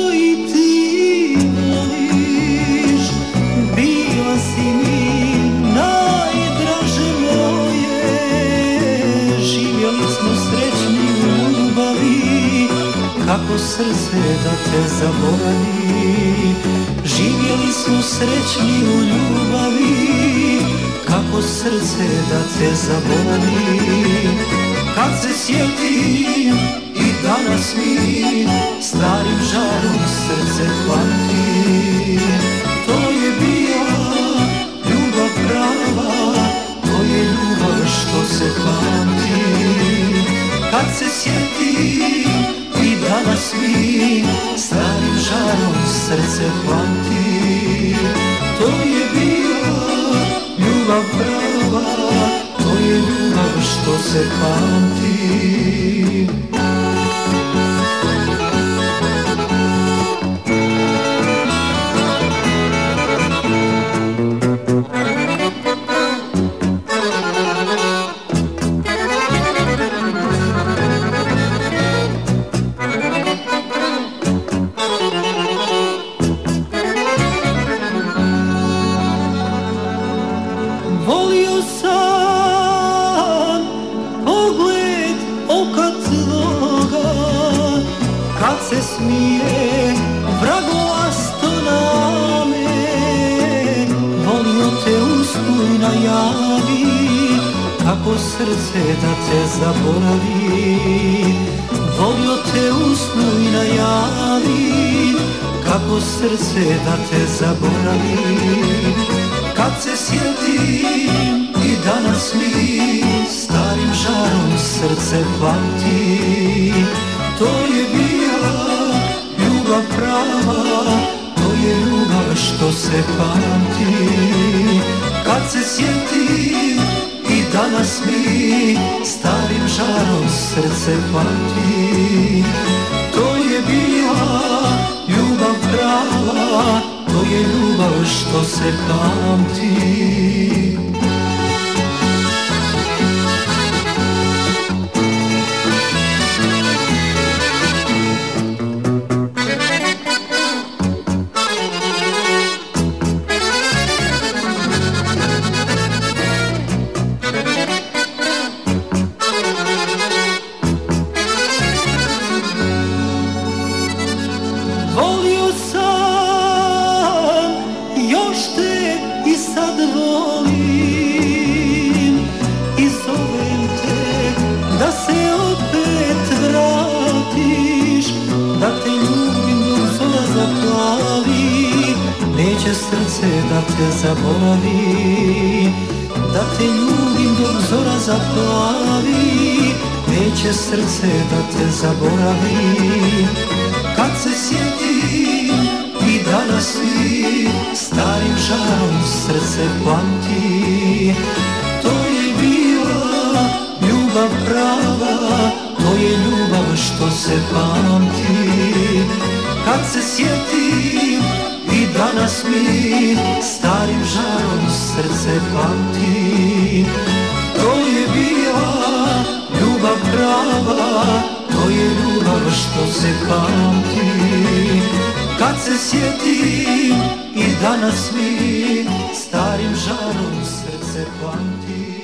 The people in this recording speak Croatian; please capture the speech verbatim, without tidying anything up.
i ti voliš, bila si mi najdraže moje. Živjeli smo srećni u ljubavi, kako srce da te zaboravi. Živjeli smo srećni u ljubavi, kako srce da te zaboravi. Kad se sjetim i danas mi starim žarom srce pamti. To je bila ljubav prava, to je ljubav što se pamti. Kad se sjetim i danas mi starim žarom srce pamti. To je bila ljubav prava, to je ljubav što se pamti. Volio sam pogled oka tvoga, kad se smije vragolasto na me. Volio te usnu i najavi, kako srce da te zaboravi. Volio te usnu i najavi, kako srce da te zaboravi. Kad se sjetim i danas mi starim žarom srce pamti. To je bila ljubav prava, to je ljubav što se pamti. Kad se sjetim i danas mi starim žarom srce pamti. To je bila ljubav prava, to je ljubav što se pamti. Volio sam, još te i sad volim, i zovem te da se opet vratiš, da te ljubim dok zora zaplavi. Neće srce da te zaboravi, da te ljubim dok zora zaplavi. Neće srce da te zaboravi. Kad se sjetim i danas mi starim žarom srce pamti. To je bila ljubav prava, to je ljubav što se pamti. Kad se sjetim i danas mi starim žarom srce pamti. To je bila ljubav prava, to je ljubav što se pamti. Kad se sjetim i danas mi starim žarom srce pamti.